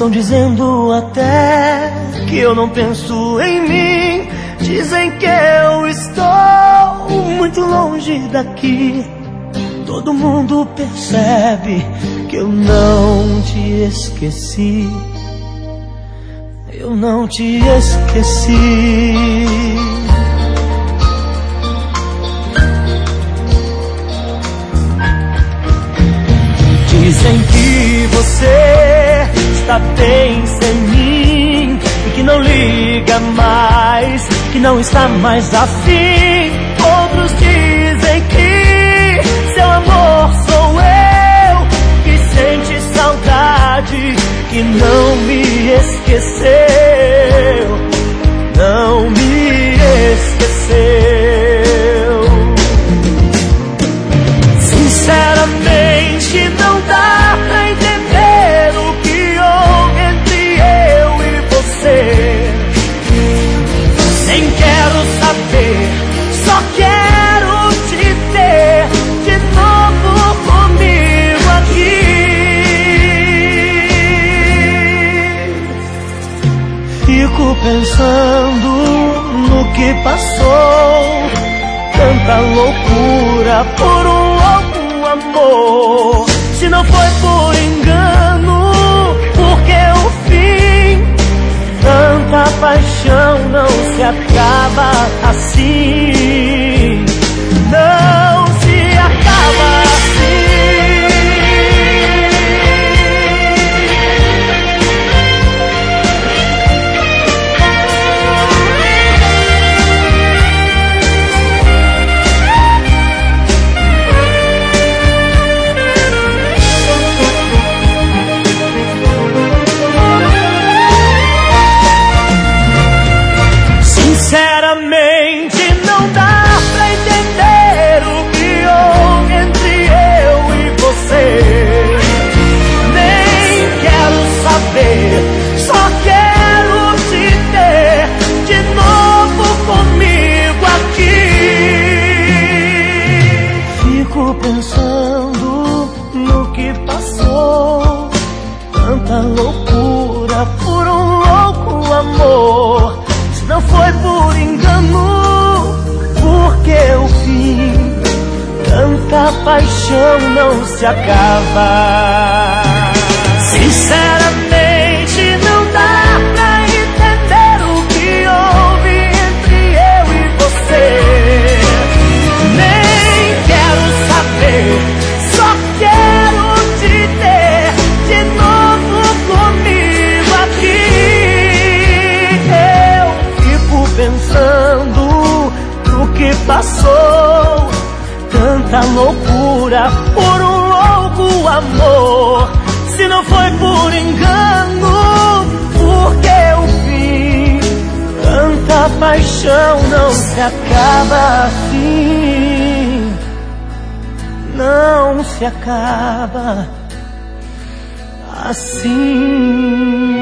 Estão dizendo até que eu não penso em mim. Dizem que eu estou muito longe daqui. Todo mundo percebe que eu não te esqueci. Eu não te esqueci. Dizem que você está bem sem mim e que não liga mais, que não está mais afim. Outros dizem que seu amor sou eu, que sente saudade, que não me esqueceu, não me esqueceu. Sinceramente não dá pra entender o que houve entre eu e você. Nem quero saber, só quero te ter de novo comigo aqui. Fico pensando no que passou, tanta loucura por um louco amor. Se não foi por engano, por que o fim? Tanta paixão não se acaba assim. Não se acaba assim. Sinceramente não dá pra entender o que houve entre eu e você. Nem quero saber, só quero te ter de novo comigo aqui. Fico pensando no que passou, tanta loucura por um louco amor. Não foi por engano, porque o fim, tanta paixão não se acaba. Sinceramente não dá pra entender o que houve entre eu e você. Nem quero saber, só quero te ter de novo comigo aqui. Pensando no que passou, tanta loucura por um louco amor. Se não foi por engano, por que o fim? Tanta paixão não se acaba assim. Não se acaba assim.